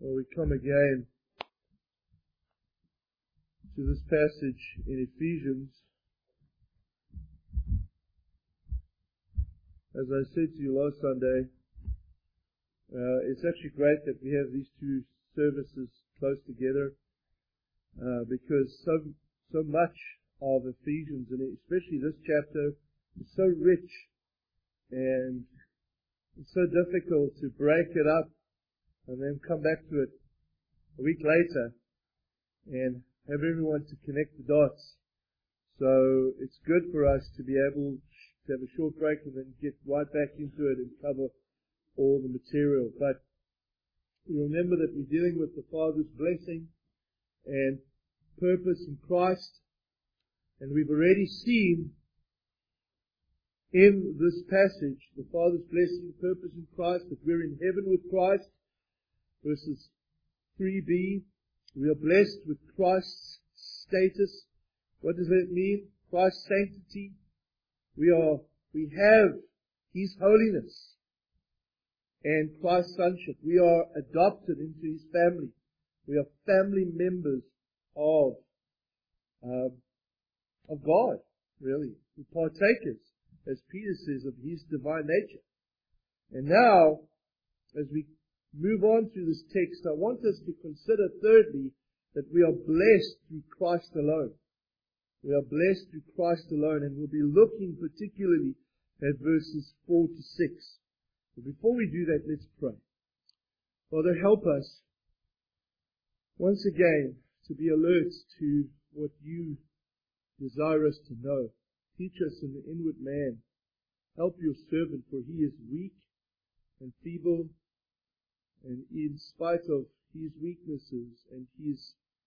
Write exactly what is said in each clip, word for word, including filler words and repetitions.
Well, we come again to this passage in Ephesians. As I said to you last Sunday, uh, it's actually great that we have these two services close together, uh, because so so much of Ephesians, and especially this chapter, is so rich, and it's so difficult to break it up and then come back to it a week later and have everyone to connect the dots. So it's good for us to be able to have a short break and then get right back into it and cover all the material. But we remember that we're dealing with the Father's blessing and purpose in Christ. And we've already seen in this passage the Father's blessing and purpose in Christ, that we're in heaven with Christ. Verses three b, we are blessed with Christ's status. What does that mean? Christ's sanctity. We are, we have His holiness and Christ's sonship. We are adopted into His family. We are family members of, um, of God, really. We're partakers, as Peter says, of His divine nature. And now, as we move on through this text, I want us to consider thirdly that we are blessed through Christ alone. We are blessed through Christ alone, and we'll be looking particularly at verses four to six. But before we do that, let's pray. Father, help us once again to be alert to what You desire us to know. Teach us in the inward man. Help Your servant, for he is weak and feeble, and in spite of his weaknesses and his,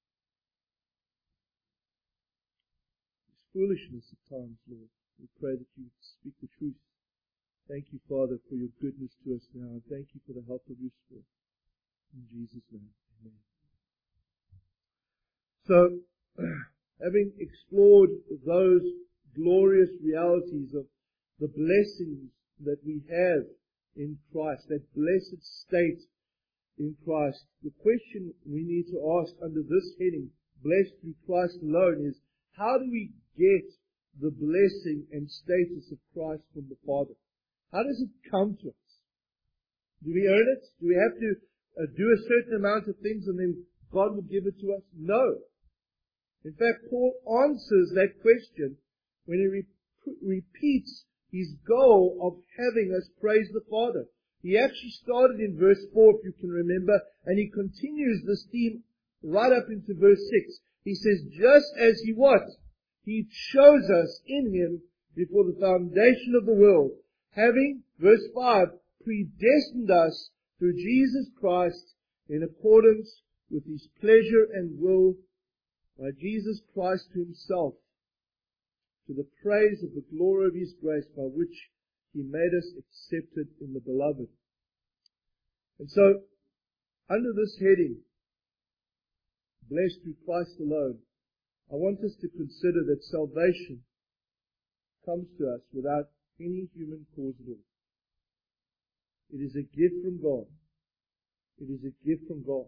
his foolishness at times, Lord, we pray that You speak the truth. Thank You, Father, for Your goodness to us now, and thank You for the help of Your Spirit. In Jesus' name, amen. So, having explored those glorious realities of the blessings that we have in Christ, that blessed state in Christ, the question we need to ask under this heading, blessed through Christ alone, is how do we get the blessing and status of Christ from the Father? How does it come to us? Do we earn it? Do we have to uh, do a certain amount of things and then God will give it to us? No. In fact, Paul answers that question when he re- repeats his goal of having us praise the Father. He actually started in verse four, if you can remember, and he continues this theme right up into verse six. He says, just as He what? He chose us in Him before the foundation of the world, having, verse five, predestined us through Jesus Christ in accordance with His pleasure and will, by Jesus Christ to Himself, to the praise of the glory of His grace, by which He made us accepted in the Beloved. And so, under this heading, blessed through Christ alone, I want us to consider that salvation comes to us without any human cause at all. It is a gift from God. It is a gift from God.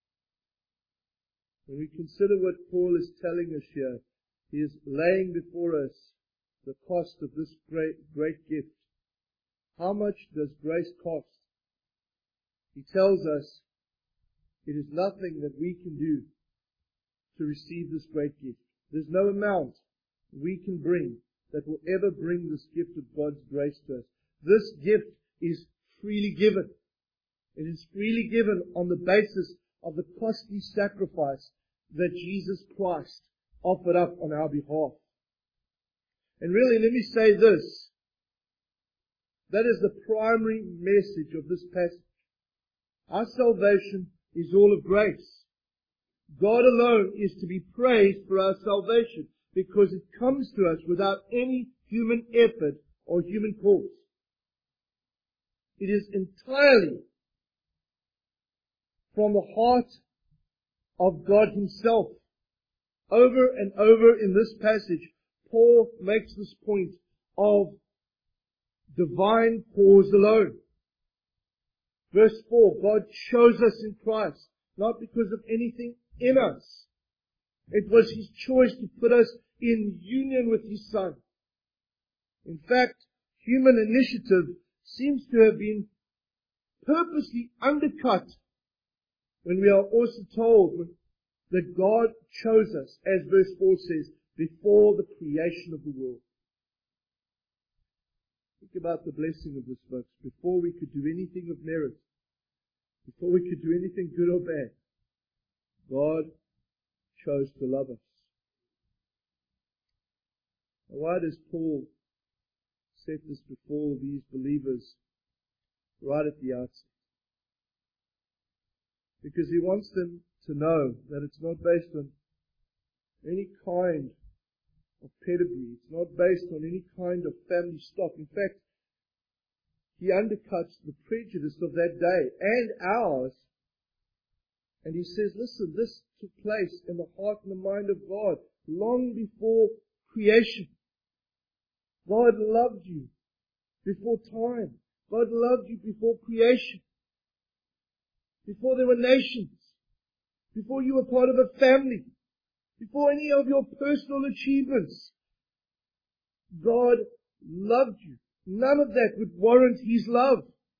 When we consider what Paul is telling us here, he is laying before us the cost of this great, great gift. How much does grace cost? He tells us it is nothing that we can do to receive this great gift. There's no amount we can bring that will ever bring this gift of God's grace to us. This gift is freely given. It is freely given on the basis of the costly sacrifice that Jesus Christ offered up on our behalf. And really, let me say this. That is the primary message of this passage. Our salvation is all of grace. God alone is to be praised for our salvation because it comes to us without any human effort or human cause. It is entirely from the heart of God Himself. Over and over in this passage, Paul makes this point of divine cause alone. Verse four, God chose us in Christ not because of anything in us. It was His choice to put us in union with His Son. In fact, human initiative seems to have been purposely undercut when we are also told that God chose us, as verse four says, before the creation of the world. Think about the blessing of this, folks. Before we could do anything of merit, before we could do anything good or bad, God chose to love us. Now, why does Paul set this before these believers right at the outset? Because he wants them to know that it's not based on any kind of pedigree. It's not based on any kind of family stock. In fact, he undercuts the prejudice of that day and ours. And he says, listen, this took place in the heart and the mind of God long before creation. God loved you before time. God loved you before creation. Before there were nations. Before you were part of a family. Before any of your personal achievements. God loved you. None of that would warrant His love.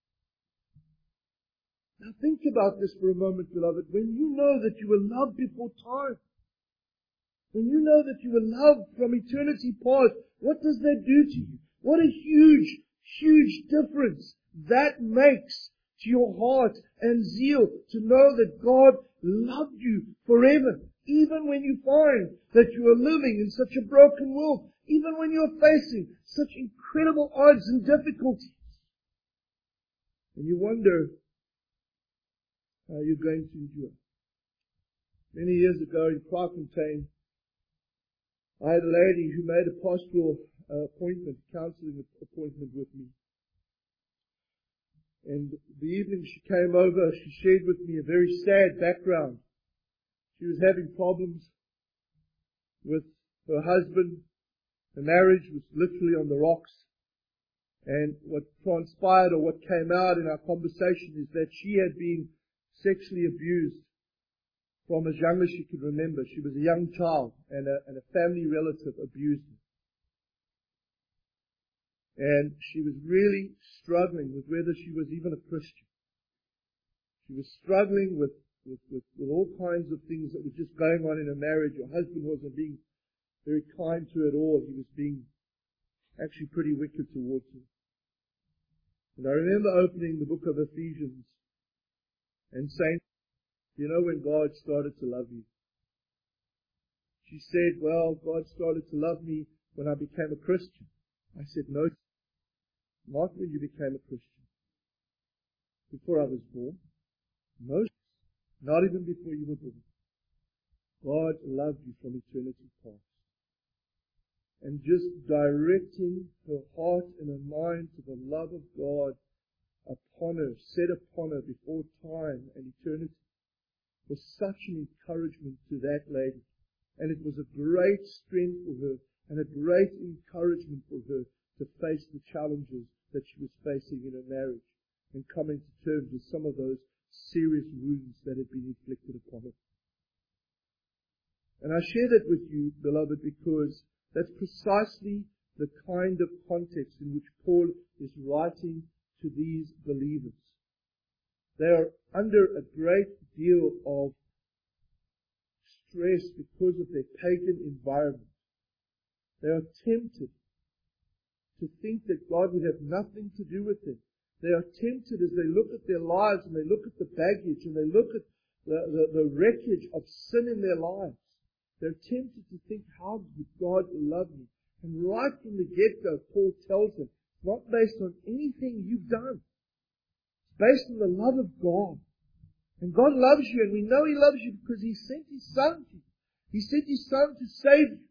Now think about this for a moment, beloved. When you know that you were loved before time, when you know that you were loved from eternity past, what does that do to you? What a huge, huge difference that makes to your heart and zeal to know that God loved you forever. Even when you find that you are living in such a broken world, even when you are facing such incredible odds and difficulties, and you wonder how you're going to endure. Many years ago in Kraaifontein, I had a lady who made a pastoral uh, appointment, counseling appointment with me. And the evening she came over, she shared with me a very sad background. She was having problems with her husband. Her marriage was literally on the rocks. And what transpired, or what came out in our conversation, is that she had been sexually abused from as young as she could remember. She was a young child, and a, and a family relative abused her. And she was really struggling with whether she was even a Christian. She was struggling with, with, with, with all kinds of things that were just going on in her marriage. Her husband wasn't being very kind to her at all. He was being actually pretty wicked towards her. And I remember opening the book of Ephesians and saying, you know when God started to love you? She said, well, God started to love me when I became a Christian. I said, no, not when you became a Christian. Before I was born. No, not even before you were born. God loved you from eternity past. And just directing her heart and her mind to the love of God upon her, set upon her before time and eternity, was such an encouragement to that lady. And it was a great strength for her and a great encouragement for her to face the challenges that she was facing in her marriage and coming to terms with some of those serious wounds that had been inflicted upon her. And I share that with you, beloved, because that's precisely the kind of context in which Paul is writing to these believers. They are under a great deal of stress because of their pagan environment. They are tempted to think that God would have nothing to do with them. They are tempted as they look at their lives and they look at the baggage and they look at the, the, the wreckage of sin in their lives. They're tempted to think, how would God love me? And right from the get-go, Paul tells them, it's not based on anything you've done. It's based on the love of God. And God loves you, and we know He loves you because He sent His Son to you. He sent His Son to save you.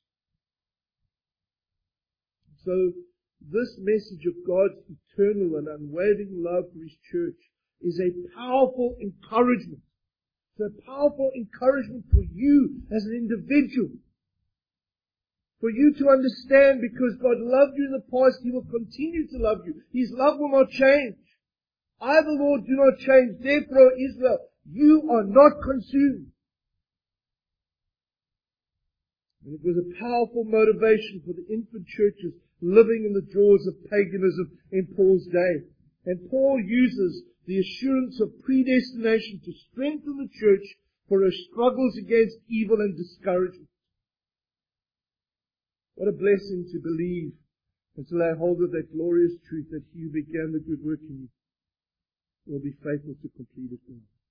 So, this message of God's eternal and unwavering love for His church is a powerful encouragement. It's a powerful encouragement for you as an individual. For you to understand, because God loved you in the past, He will continue to love you. His love will not change. I, the Lord, do not change. Therefore, Israel, You are not consumed. And it was a powerful motivation for the infant churches living in the jaws of paganism in Paul's day. And Paul uses the assurance of predestination to strengthen the church for her struggles against evil and discouragement. What a blessing to believe and to lay hold of that glorious truth that he who began the good work in you will be faithful to complete it.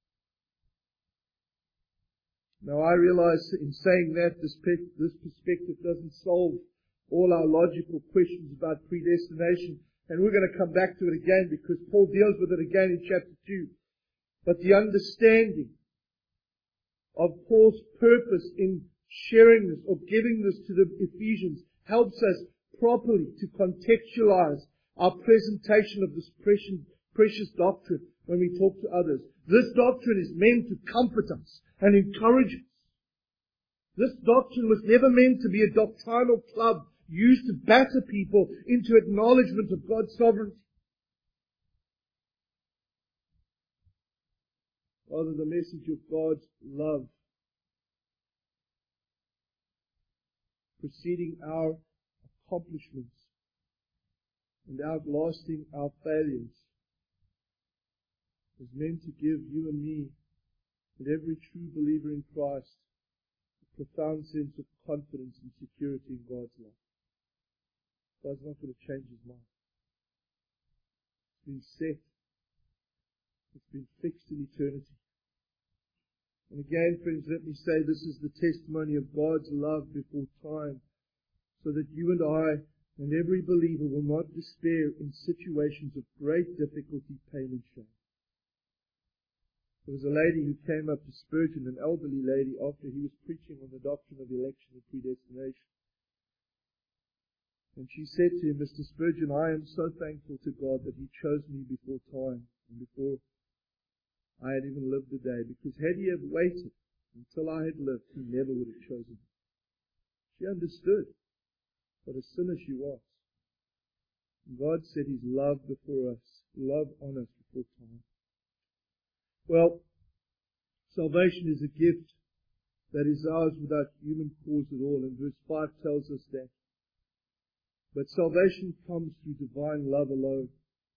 Now I realize in saying that this perspective doesn't solve all our logical questions about predestination, and we're going to come back to it again because Paul deals with it again in chapter two. But the understanding of Paul's purpose in sharing this or giving this to the Ephesians helps us properly to contextualize our presentation of this precious, precious doctrine when we talk to others. This doctrine is meant to comfort us and encourage us. This doctrine was never meant to be a doctrinal club used to batter people into acknowledgement of God's sovereignty. Rather, the message of God's love preceding our accomplishments and outlasting our failures is meant to give you and me and every true believer in Christ a profound sense of confidence and security in God's love. God's not going to change His mind. It's been set. It's been fixed in eternity. And again, friends, let me say this is the testimony of God's love before time, so that you and I and every believer will not despair in situations of great difficulty, pain, and shame. There was a lady who came up to Spurgeon, an elderly lady, after he was preaching on the doctrine of election and predestination. And she said to him, Mister Spurgeon, I am so thankful to God that He chose me before time and before I had even lived a day, because had He have waited until I had lived, He never would have chosen me. She understood what a sinner she was. And God set His love before us, love on us before time. Well, salvation is a gift that is ours without human cause at all, and verse five tells us that. But salvation comes through divine love alone.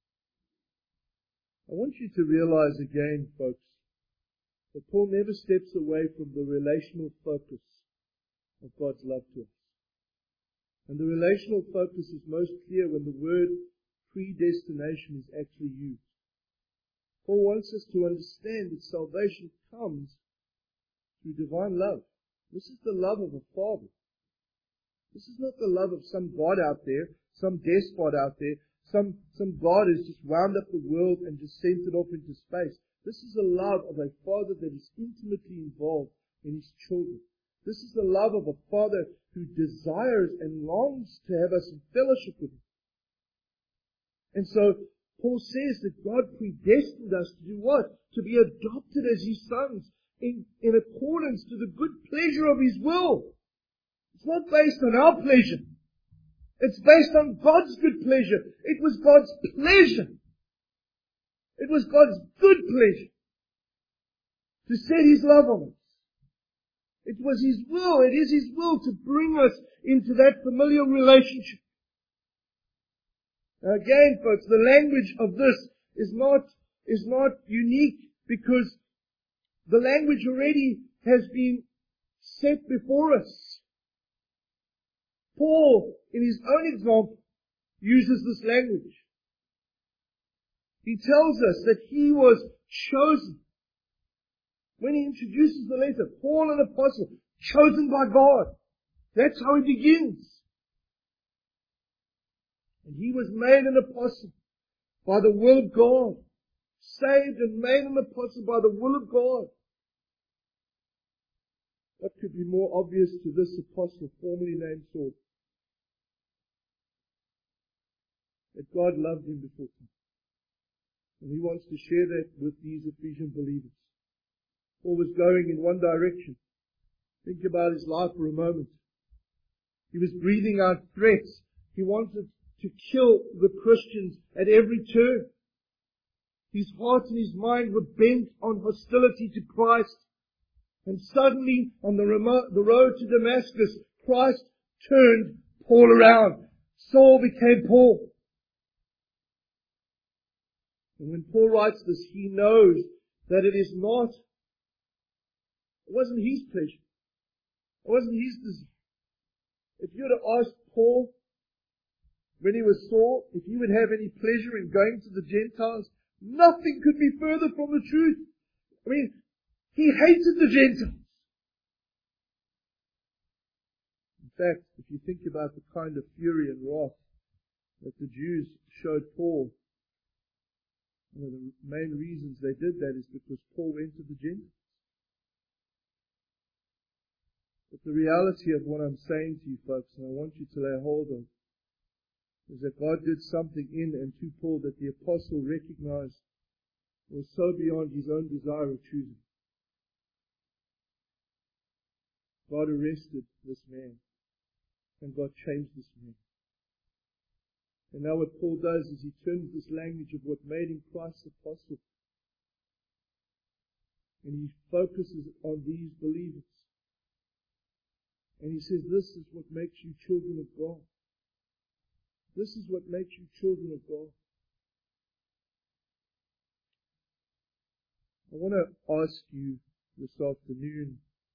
I want you to realize again, folks, that Paul never steps away from the relational focus of God's love to us. And the relational focus is most clear when the word predestination is actually used. Paul wants us to understand that salvation comes through divine love. This is the love of a father. This is not the love of some God out there, some despot out there, some, some God who's just wound up the world and just sent it off into space. This is the love of a father that is intimately involved in his children. This is the love of a father who desires and longs to have us in fellowship with him. And so, Paul says that God predestined us to do what? To be adopted as His sons in, in accordance to the good pleasure of His will. It's not based on our pleasure. It's based on God's good pleasure. It was God's pleasure. It was God's good pleasure to set His love on us. It was His will. It is His will to bring us into that familiar relationship. Now again, folks, the language of this is not, is not unique because the language already has been set before us. Paul, in his own example, uses this language. He tells us that he was chosen. When he introduces the letter, Paul, an apostle, chosen by God. That's how he begins. And he was made an apostle by the will of God. Saved and made an apostle by the will of God. What could be more obvious to this apostle, formerly named Saul? That God loved him before time. And he wants to share that with these Ephesian believers. Paul was going in one direction. Think about his life for a moment. He was breathing out threats. He wanted to kill the Christians at every turn. His heart and his mind were bent on hostility to Christ. And suddenly, on the, remote, the road to Damascus, Christ turned Paul around. Saul became Paul. And when Paul writes this, he knows that it is not, it wasn't his pleasure. It wasn't his desire. If you were to ask Paul, when he was Saul, if he would have any pleasure in going to the Gentiles, nothing could be further from the truth. I mean, he hated the Gentiles. In fact, if you think about the kind of fury and wrath that the Jews showed Paul, one of the main reasons they did that is because Paul went to the Gentiles. But the reality of what I'm saying to you folks, and I want you to lay hold of, is that God did something in and to Paul that the apostle recognized was so beyond his own desire of choosing. God arrested this man, and God changed this man. And now what Paul does is he turns this language of what made him Christ's apostle, and he focuses on these believers. And he says, this is what makes you children of God. This is what makes you children of God. I want to ask you this afternoon,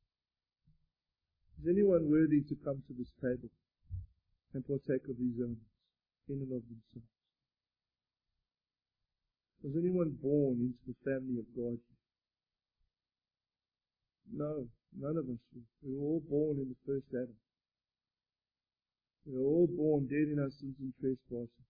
is anyone worthy to come to this table and partake of these elements in and of themselves? Was anyone born into the family of God? No, none of us were. We were all born in the first Adam. We were all born dead in our sins and trespasses.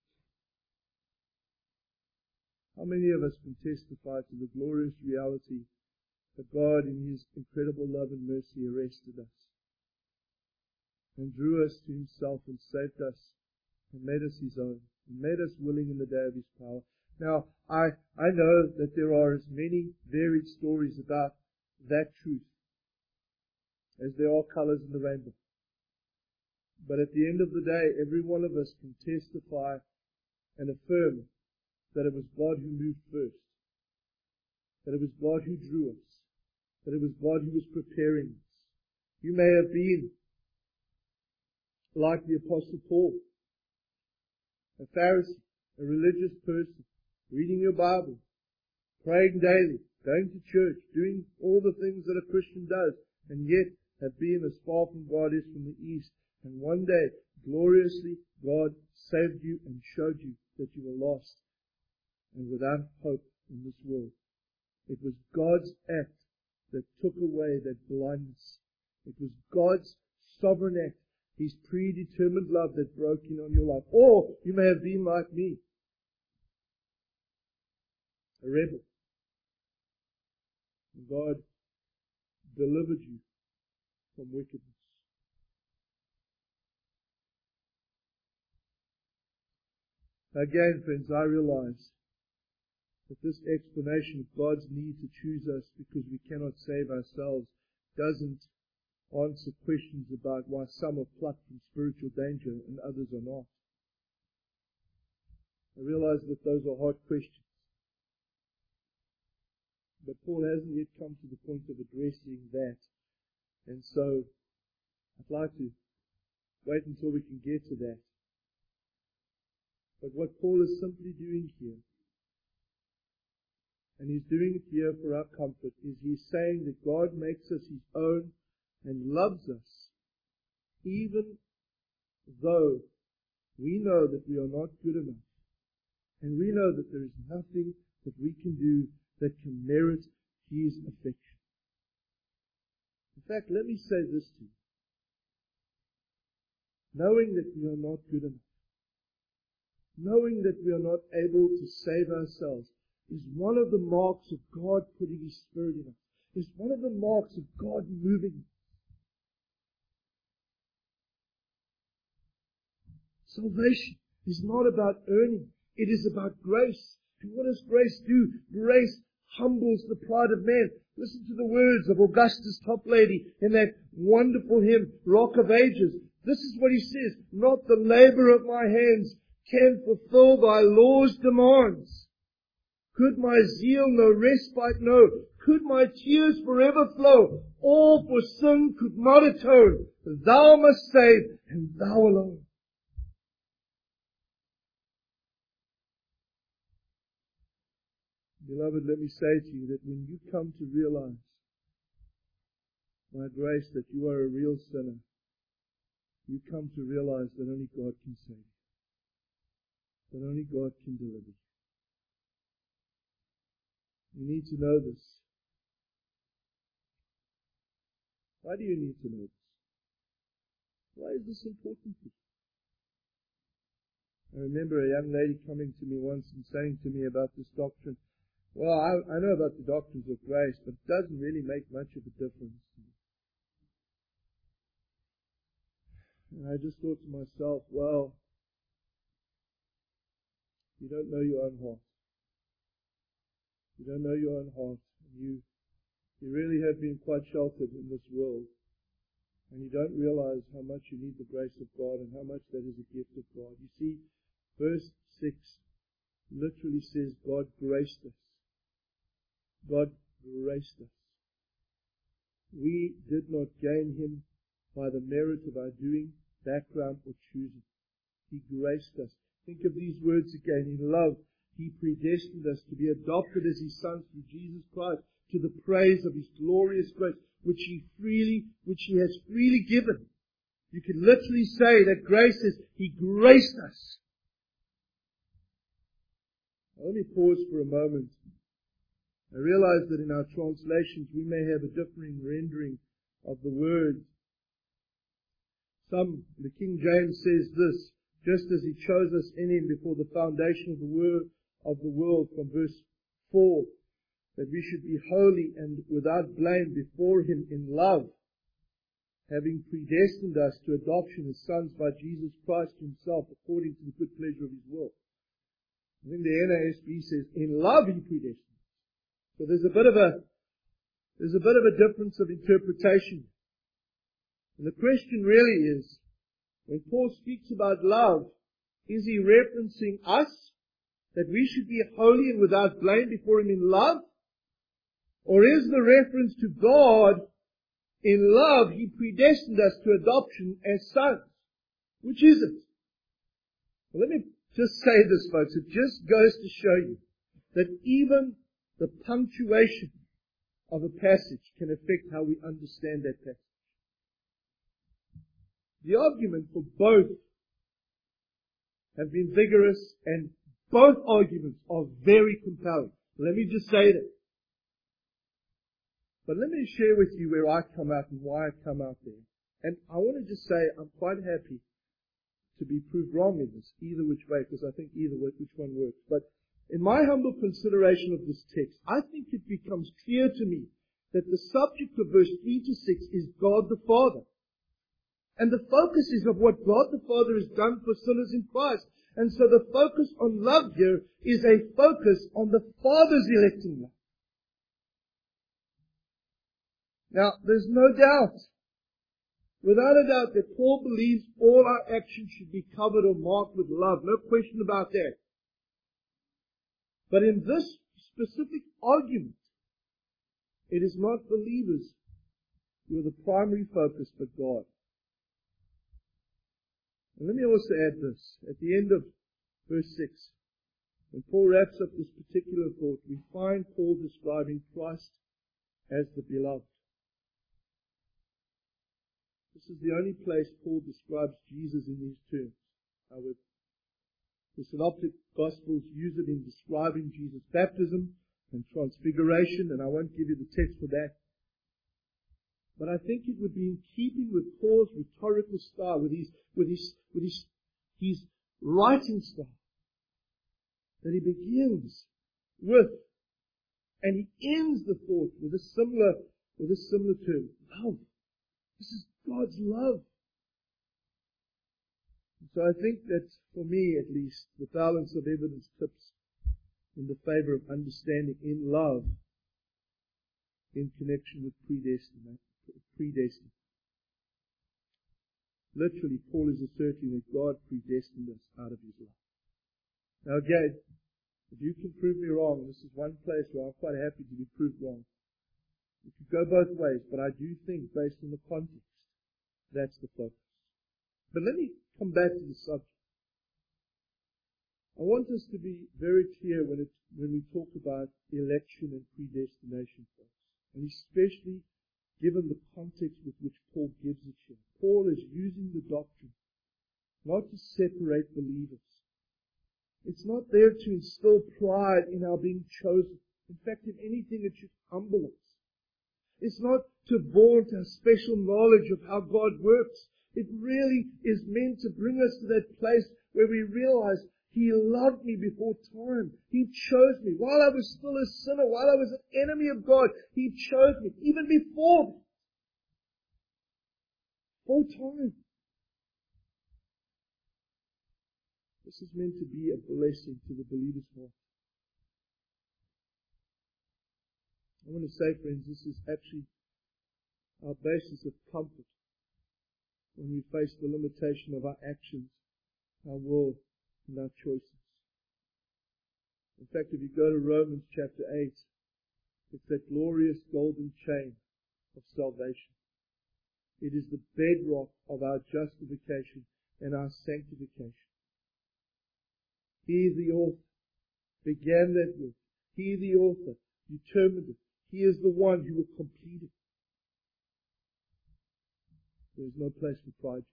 How many of us can testify to the glorious reality that God in His incredible love and mercy arrested us and drew us to Himself and saved us and made us His own and made us willing in the day of His power? Now, I, I know that there are as many varied stories about that truth as there are colors in the rainbow. But at the end of the day, every one of us can testify and affirm that it was God who moved first, that it was God who drew us, that it was God who was preparing us. You may have been like the Apostle Paul, a Pharisee, a religious person, reading your Bible, praying daily, going to church, doing all the things that a Christian does, and yet have been as far from God as from the east. And one day, gloriously, God saved you and showed you that you were lost and without hope in this world. It was God's act that took away that blindness. It was God's sovereign act, His predetermined love that broke in on your life. Or you may have been like me, a rebel. And God delivered you from wickedness. Again, friends, I realize that this explanation of God's need to choose us because we cannot save ourselves doesn't answer questions about why some are plucked from spiritual danger and others are not. I realize that those are hard questions. But Paul hasn't yet come to the point of addressing that. And so, I'd like to wait until we can get to that. But what Paul is simply doing here, and he's doing it here for our comfort, is he's saying that God makes us His own and loves us, even though we know that we are not good enough. And we know that there is nothing that we can do that can merit His affection. In fact, let me say this to you. Knowing that we are not good enough, knowing that we are not able to save ourselves, is one of the marks of God putting His Spirit in us. It's one of the marks of God moving us. Salvation is not about earning. It is about grace. And what does grace do? Grace humbles the pride of man. Listen to the words of Augustus Toplady in that wonderful hymn, Rock of Ages. This is what he says: not the labor of my hands can fulfill thy law's demands. Could my zeal no respite know? Could my tears forever flow? All for sin could not atone. Thou must save, and thou alone. Beloved, let me say to you that when you come to realize by grace that you are a real sinner, you come to realize that only God can save you. That only God can deliver you. You need to know this. Why do you need to know this? Why is this important to you? I remember a young lady coming to me once and saying to me about this doctrine, well, I, I know about the doctrines of grace, but it doesn't really make much of a difference. And I just thought to myself, well, you don't know your own heart. You don't know your own heart. You, you really have been quite sheltered in this world. And you don't realize how much you need the grace of God and how much that is a gift of God. You see, verse six literally says God graced us. God graced us. We did not gain Him by the merit of our doing, background, or choosing. He graced us. Think of these words again. In love, He predestined us to be adopted as His sons through Jesus Christ to the praise of His glorious grace, which He freely, which He has freely given. You can literally say that grace is, He graced us. Let me pause for a moment. I realize that in our translations we may have a differing rendering of the word. Some, the King James says this, just as He chose us in Him before the foundation of the world, of the world, from verse four, that we should be holy and without blame before Him in love, having predestined us to adoption as sons by Jesus Christ Himself, according to the good pleasure of His will. I think the N A S B says, in love He predestined. So there's a bit of a, there's a bit of a difference of interpretation. And the question really is, when Paul speaks about love, is he referencing us? That we should be holy and without blame before Him in love? Or is the reference to God, in love, He predestined us to adoption as sons? Which is it? Well, let me just say this, folks. It just goes to show you that even the punctuation of a passage can affect how we understand that passage. The argument for both have been vigorous, and both arguments are very compelling. Let me just say that. But let me share with you where I come out and why I come out there. And I want to just say I'm quite happy to be proved wrong in this, either which way, because I think either way, which one works. But in my humble consideration of this text, I think it becomes clear to me that the subject of verse three to six is God the Father. And the focus is of what God the Father has done for sinners in Christ. And so the focus on love here is a focus on the Father's electing love. Now, there's no doubt, without a doubt, that Paul believes all our actions should be covered or marked with love. No question about that. But in this specific argument, it is not believers who are the primary focus, but God. And let me also add this. At the end of verse six, when Paul wraps up this particular thought, we find Paul describing Christ as the beloved. This is the only place Paul describes Jesus in these terms. However, the Synoptic Gospels use it in describing Jesus' baptism and transfiguration, and I won't give you the text for that. But I think it would be in keeping with Paul's rhetorical style, with his, with his, with his, his writing style, that he begins with, and he ends the thought with a similar, with a similar term, love. This is God's love. So I think that, for me at least, the balance of evidence tips in the favor of understanding in love in connection with predestination. Predestined. Literally, Paul is asserting that God predestined us out of His love. Now again, If you can prove me wrong, and this is one place where I'm quite happy to be proved wrong. It could go both ways, but I do think, based on the context, that's the focus. But let me come back to the subject. I want us to be very clear when it, when we talk about election and predestination, folks. And especially given the context with which Paul gives it here. Paul is using the doctrine not to separate believers. It's not there to instill pride in our being chosen. In fact, if anything, it should humble us. It's not to vaunt our special knowledge of how God works. It really is meant to bring us to that place where we realize He loved me before time. He chose me. While I was still a sinner, while I was an enemy of God, He chose me. Even before that. Full time. This is meant to be a blessing to the believer's heart. I want to say, friends, this is actually our basis of comfort when we face the limitation of our actions, our will, and our choices. In fact, if you go to Romans chapter eight, it's that glorious golden chain of salvation. It is the bedrock of our justification and our sanctification. He, the author, began that work. He, the author, determined it. He is the one who will complete it. There is no place for pride.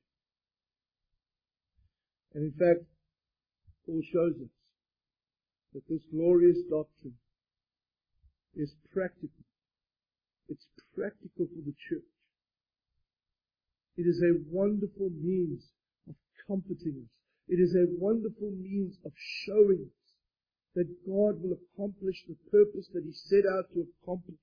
And in fact, Paul shows us that this glorious doctrine is practical. It's practical for the church. It is a wonderful means of comforting us. It is a wonderful means of showing us that God will accomplish the purpose that He set out to accomplish.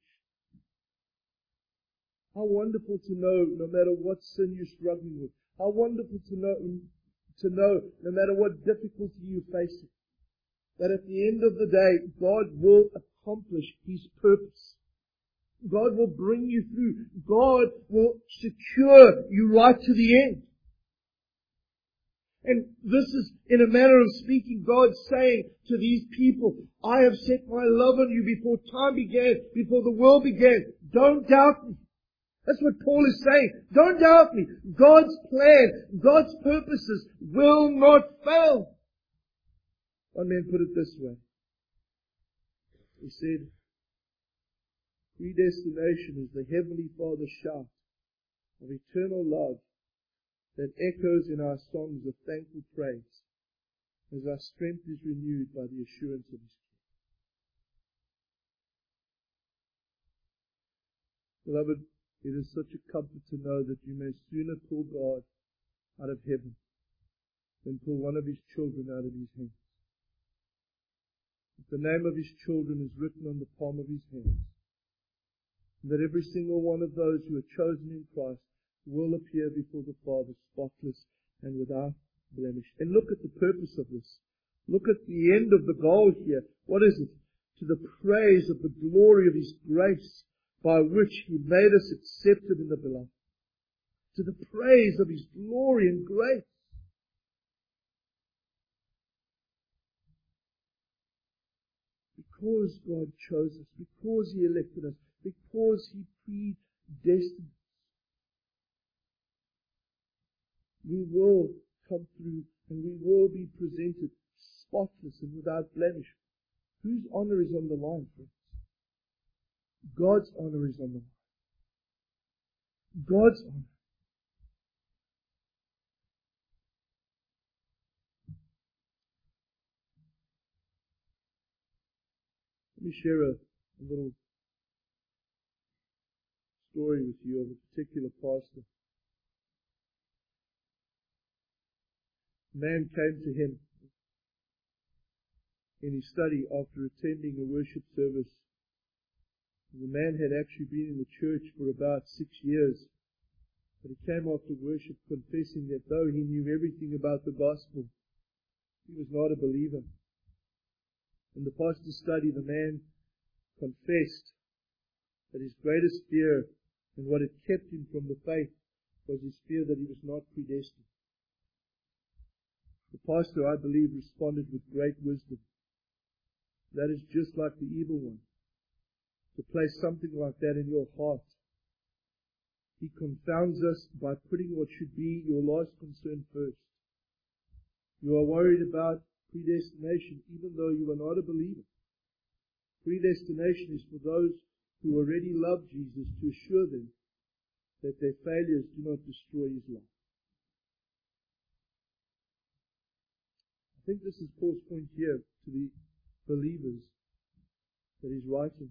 How wonderful to know, no matter what sin you're struggling with. How wonderful to know, to know, no matter what difficulty you're facing, that at the end of the day, God will accomplish His purpose. God will bring you through. God will secure you right to the end. And this is, in a manner of speaking, God saying to these people, I have set my love on you before time began, before the world began. Don't doubt me. That's what Paul is saying. Don't doubt me. God's plan, God's purposes will not fail. One man put it this way. He said, predestination is the Heavenly Father's shout of eternal love that echoes in our songs of thankful praise as our strength is renewed by the assurance of His care. Beloved, it is such a comfort to know that you may sooner pull God out of heaven than pull one of His children out of His hands. That the name of His children is written on the palm of His hands, and that every single one of those who are chosen in Christ will appear before the Father spotless and without blemish. And look at the purpose of this. Look at the end of the goal here. What is it? To the praise of the glory of His grace, by which He made us accepted in the Beloved. To the praise of His glory and grace. Because God chose us, because He elected us, because He predestined us, we will come through and we will be presented spotless and without blemish. Whose honor is on the line, friends? God's honor is on the line. God's honor. Let me share a, a little story with you of a particular pastor. A man came to him in his study after attending a worship service. The man had actually been in the church for about six years. But he came after worship confessing that though he knew everything about the gospel, he was not a believer. In the pastor study, the man confessed that his greatest fear and what had kept him from the faith was his fear that he was not predestined. The pastor, I believe, responded with great wisdom. That is just like the evil one. To place something like that in your heart. He confounds us by putting what should be your last concern first. You are worried about predestination even though you are not a believer. Predestination is for those who already love Jesus, to assure them that their failures do not destroy His love. I think this is Paul's point here to the believers that he's writing.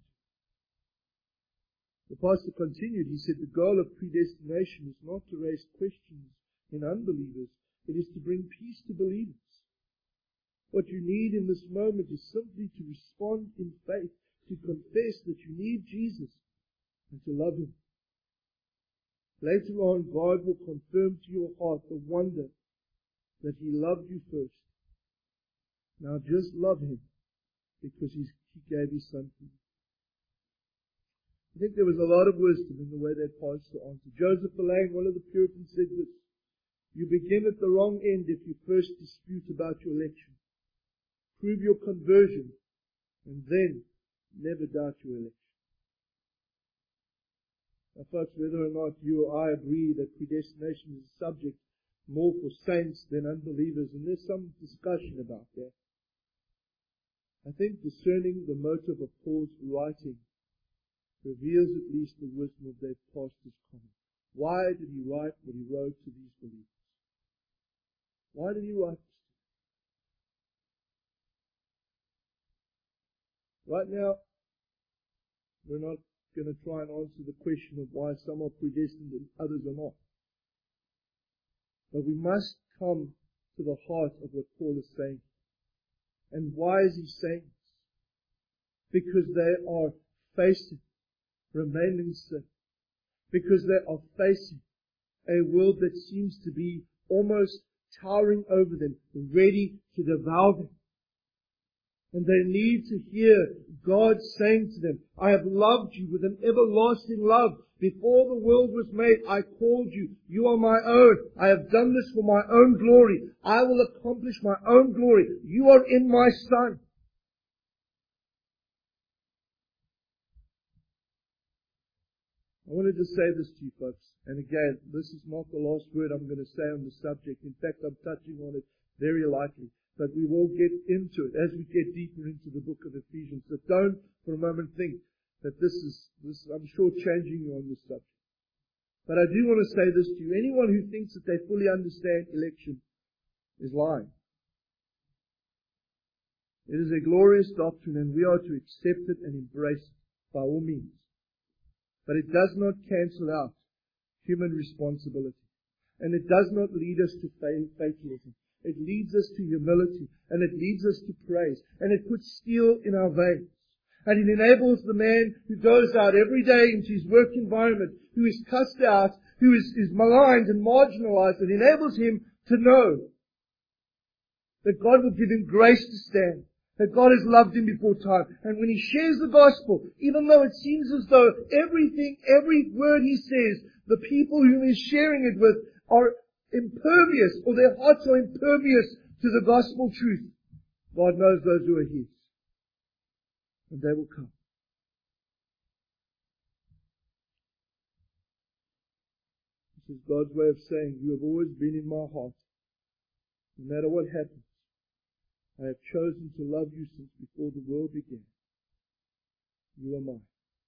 The pastor continued, he said, the goal of predestination is not to raise questions in unbelievers, it is to bring peace to believers. What you need in this moment is simply to respond in faith, to confess that you need Jesus and to love Him. Later on, God will confirm to your heart the wonder that He loved you first. Now just love Him because He gave His Son for you. I think there was a lot of wisdom in the way that pastor answered. Joseph Belang, one of the Puritans, said this: you begin at the wrong end if you first dispute about your election. Prove your conversion, and then never doubt your election. Now, folks, whether or not you or I agree that predestination is a subject more for saints than unbelievers, and there's some discussion about that, I think discerning the motive of Paul's writing reveals at least the wisdom of that pastor's comment. Why did he write what he wrote to these believers? Why did he write this? Right now, we're not going to try and answer the question of why some are predestined and others are not. But we must come to the heart of what Paul is saying. And why is he saying this? Because they are facing remaining sin. Because they are facing a world that seems to be almost towering over them, ready to devour them. And they need to hear God saying to them, I have loved you with an everlasting love. Before the world was made, I called you. You are my own. I have done this for my own glory. I will accomplish my own glory. You are in my Son. I wanted to say this to you folks. And again, this is not the last word I'm going to say on the subject. In fact, I'm touching on it very lightly. But we will get into it as we get deeper into the book of Ephesians. So don't for a moment think that this is, this, I'm sure, changing you on this subject. But I do want to say this to you. Anyone who thinks that they fully understand election is lying. It is a glorious doctrine and we are to accept it and embrace it by all means. But it does not cancel out human responsibility. And it does not lead us to fatalism. It leads us to humility, and it leads us to praise, and it puts steel in our veins. And it enables the man who goes out every day into his work environment, who is cussed out, who is, is maligned and marginalized, it enables him to know that God will give him grace to stand, that God has loved him before time. And when he shares the gospel, even though it seems as though everything, every word he says, the people whom he's sharing it with are impervious, or their hearts are impervious to the gospel truth, God knows those who are His. And they will come. This is God's way of saying, you have always been in my heart. No matter what happens, I have chosen to love you since before the world began. You are mine.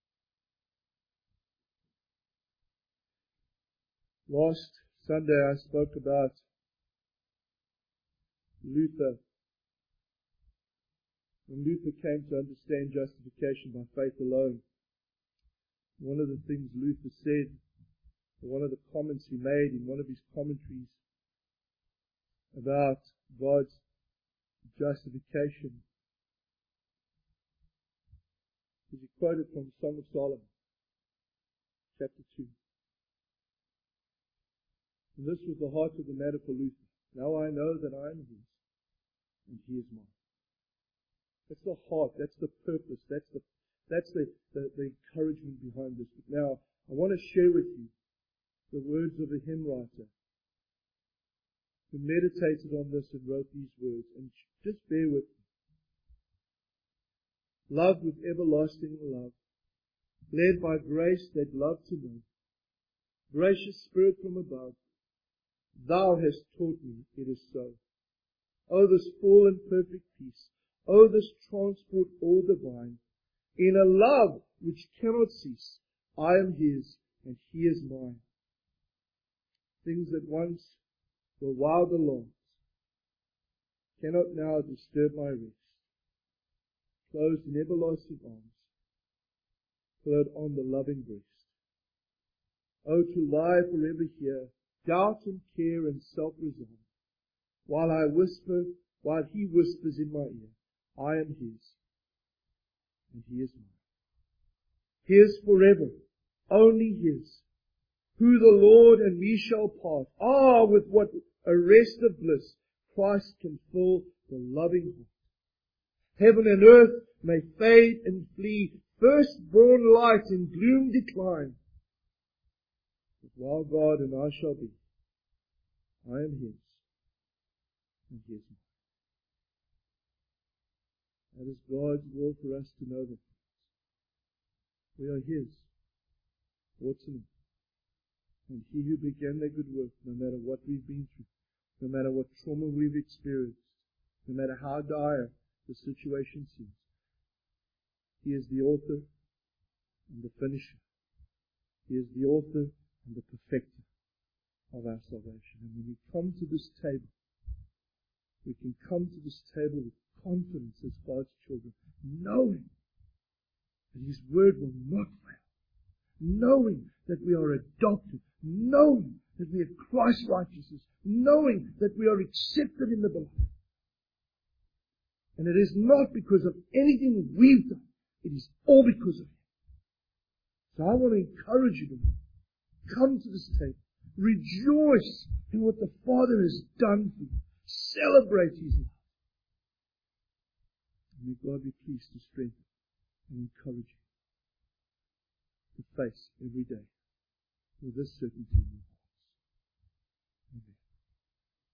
Last Sunday I spoke about Luther. When Luther came to understand justification by faith alone, one of the things Luther said, or one of the comments he made in one of his commentaries about God's justification, is he quoted from Song of Solomon, chapter two. And this was the heart of the matter for Luther. Now I know that I am His, and He is mine. That's the heart, that's the purpose, that's the that's the, the, the encouragement behind this. But now, I want to share with you the words of a hymn writer who meditated on this and wrote these words. And just bear with me. loved with everlasting love, led by grace that love to know. Gracious Spirit from above, Thou hast taught me it is so. Oh, this full and perfect peace, oh, this transport all divine, in a love which cannot cease, I am His and He is mine. Things that once were wild alarms cannot now disturb my rest. Closed in everlasting arms, pillowed on the loving breast. Oh, to lie forever here, doubt and care and self-resign, while I whisper, while He whispers in my ear, I am His, and He is mine. His forever, only His, who the Lord and we shall part. Ah, with what a rest of bliss Christ can fill the loving heart. Heaven and earth may fade and flee, firstborn light in gloom decline. But while God and I shall be, I am His, and He is mine. That is God's will for us to know that we are His, ought to know. And He who began that good work, no matter what we've been through, no matter what trauma we've experienced, no matter how dire the situation seems, He is the author and the finisher. He is the author and the perfecter of our salvation. And when we come to this table, we can come to this table with confidence as God's children, knowing that His word will not fail, knowing that we are adopted, knowing that we have Christ's righteousness, knowing that we are accepted in the beloved. And it is not because of anything we've done. It is all because of Him. So I want to encourage you to come to this table. Rejoice in what the Father has done for you. Celebrate His love. And may God be pleased to strengthen and encourage you to face every day with this certainty in your heart.